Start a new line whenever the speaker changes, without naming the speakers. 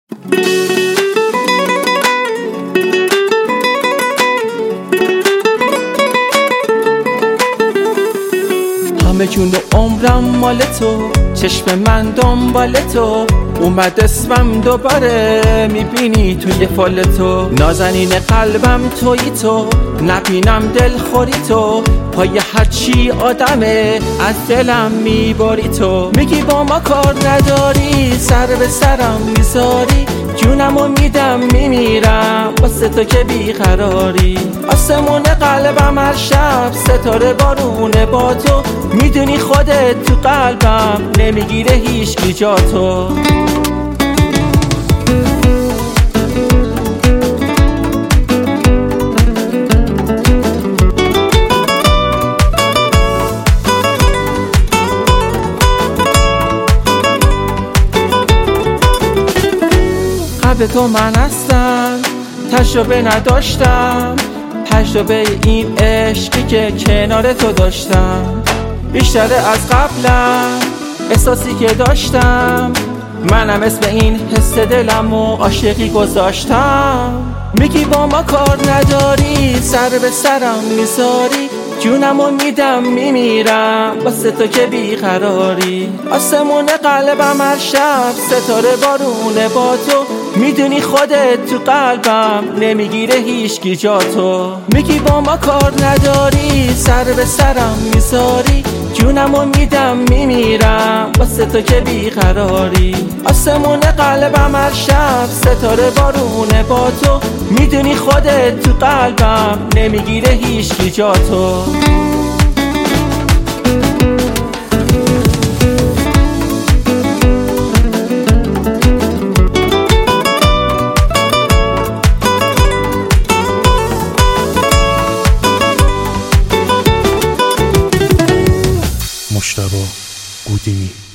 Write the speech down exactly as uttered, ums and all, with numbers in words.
همه جون و عمرم مال تو، چشم من دنبال تو، اومد اسمم دوباره میبینی توی فال تو. نازنین قلبم تویی تو، نبینم دلخوری تو، پای هرچی آدمه از دلم میباری تو. میگی با ما کار نداری، سر به سرم میذاری، جونمو میدم میمیرم واسه تو که بیقراری. آسمون قلبم هر شب ستاره بارونه با تو، میدونی خودت تو قلبم نمیگیره هیچکی جا تو. قبل تو من هستم، تجربه نداشتم، تجربه این عشقی که کنار تو داشتم. بیشتره از قبلم احساسی که داشتم، منم اسم این حس دلم و عاشقی گذاشتم. میگی با ما کار نداری، سر به سرم میذاری، جونمو میدم میمیرم واسه تو که بیقراری. آسمون قلبم هر شب ستاره بارونه با تو، میدونی خودت تو قلبم نمیگیره هیچکی جا تو. میگی با ما کار نداری، سر به سرم میذاری، جونمو میدم میمیرم واسه تو که بیقراری. آسمون قلبم هر شب ستاره بارونه با تو، میدونی خودت تو قلبم نمیگیره هیچکی جا تو.
مجتبی گودینی.